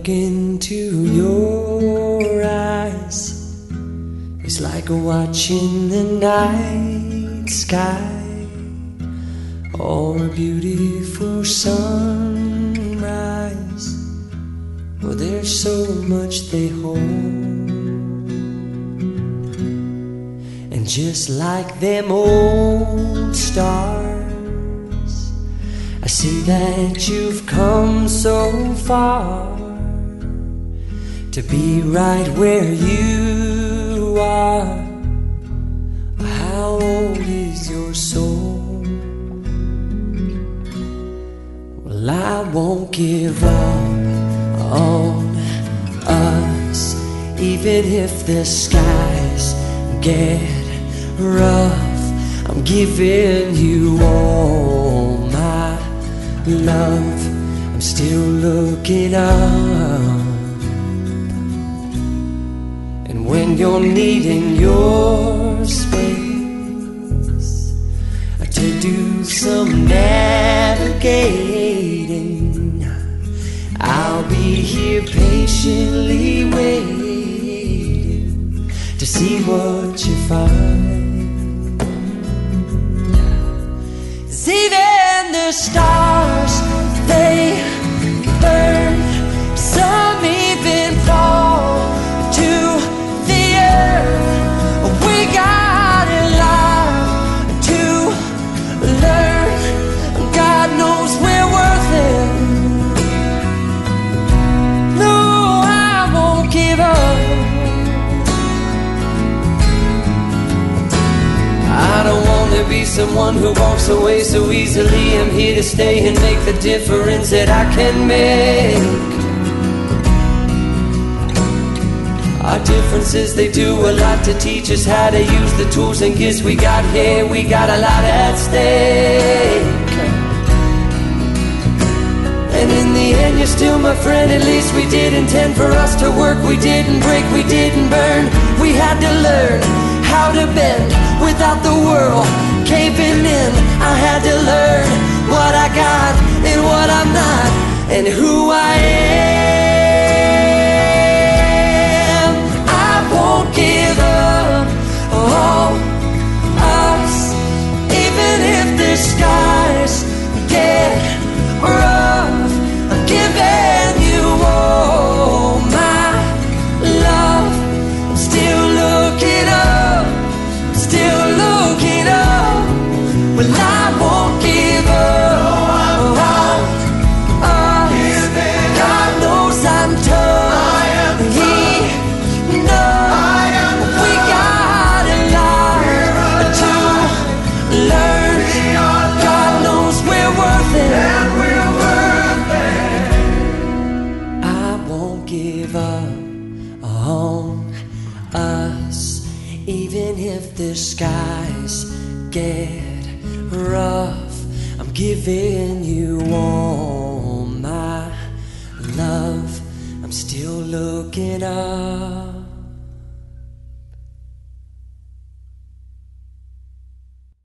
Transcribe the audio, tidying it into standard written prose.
look into your eyes, it's like watching the night sky or a beautiful sunrise. Well, there's so much they hold, and just like them old stars, I see that you've come so far to be right where you are. How old is your soul? Well, I won't give up on us, even if the skies get rough. I'm giving you all my love. I'm still looking up, and when you're needing your space to do some navigating, I'll be here patiently waiting to see what you find. 'Cause even the stars, they burn, some even fall to the earth. We got a lot to learn. God knows we're worth it. No, I won't give up. I don't want to be someone who walks away so easily. I'm here to stay and make the difference that I can make. Our differences, they do a lot to teach us how to use the tools and gifts we got here. We got a lot at stake, and in the end you're still my friend. At least we did intend for us to work. We didn't break, we didn't burn. We had to learn how to bend without the world caving in. I had to learn what I got and what I'm not, and who I am. I won't give up on us, even if the skies get rough. I'm giving you all my love. I'm still looking up, still looking up. Well, I won't give up on us. God knows I'm tough. He knows we got a lot to learn. God knows we're worth it. I won't give up on us, even if the skies get rough. I'm giving you all my love. I'm still looking up.